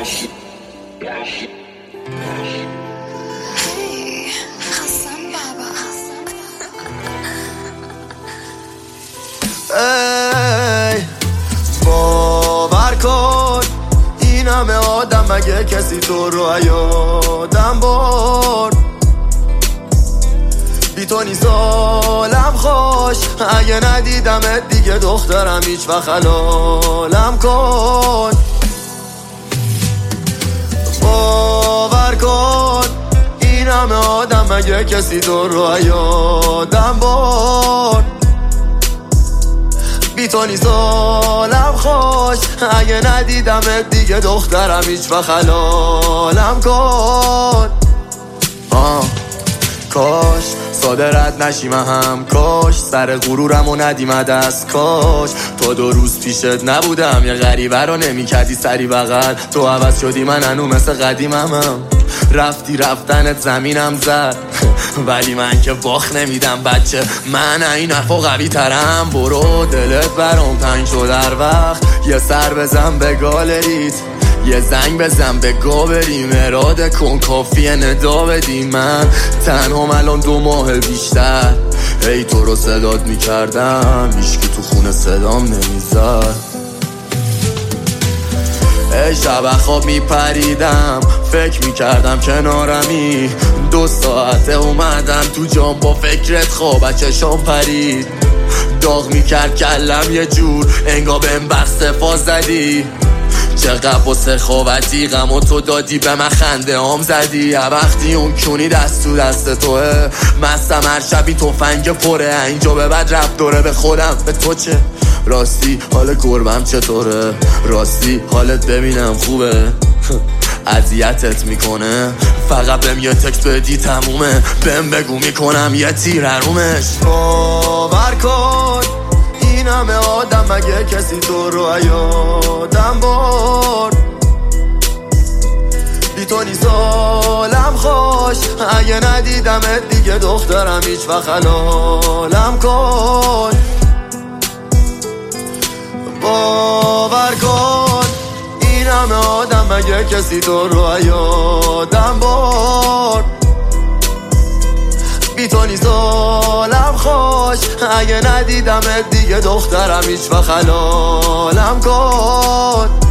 ای باور کن این همه آدم مگه کسی تو رو یادم برد. بی تو نیست حالم خوش، اگه ندیدمت دیگه دخترم هیچ وقت حلالم کن. باور کن این همه آدم مگه کسی تو رو یادم برد. بی تو نیست حالم خوش، اگه ندیدمت دیگه دخترم هیچ وقت حلالم کن. کاش صادرت نشیم هم، کاش سر غرورم و ندیم دست، کاش تا 2 روز پیشت نبودم یه غریبه رو نمیکردی سری بغل. تو عوض شدی من هنو مثل قدیمم رفتی رفتنت زمینم زد ولی من که باخت نمیدم بچه، من این حرفا قوی ترم. برو دلت برام تنگ شد هر وقت یه سر بزن به گالریت، یه زنگ بزن به گا بریم اراده کن کافیه ندا بدیم. من تنهام الان 2 ماه بیشتر، ای تو رو صدات میکردم هیچکی تو خونه صدام نمیزد. ای شب خواب میپریدم فکر میکردم کنارمی، 2 ساعته اومدم تو جام با فکرت خواب چشام پرید. داغ میکرد کلم یه جور انگار بهم بسته فاز زدی. چقدر واسه خوابتی غم و تو دادی به من خنده هم زدی. وقتی اون کونی دست تو دست توه مستم هر شبی تفنگ پره، اینجا به بعد رفت دوره به خودم به تو چه. راستی حال گربم چطوره، راستی حالت ببینم خوبه اذیتت میکنه فقط بهم یه تکست بدی تمومه، بهم بگو میکنم یه تیر حرومش. باور کن این همه آدم مگه کسی تو رو یادم برد. بی تو نیست حالم خوش، اگه ندیدمت دیگه دخترم هیچ وقت حلالم کن. باور کن این همه آدم مگه کسی تو رو یادم برد. بی تو نیست حالم خوش، اگه ندیدمت دیگه دخترم هیچ وقت حلالم کن.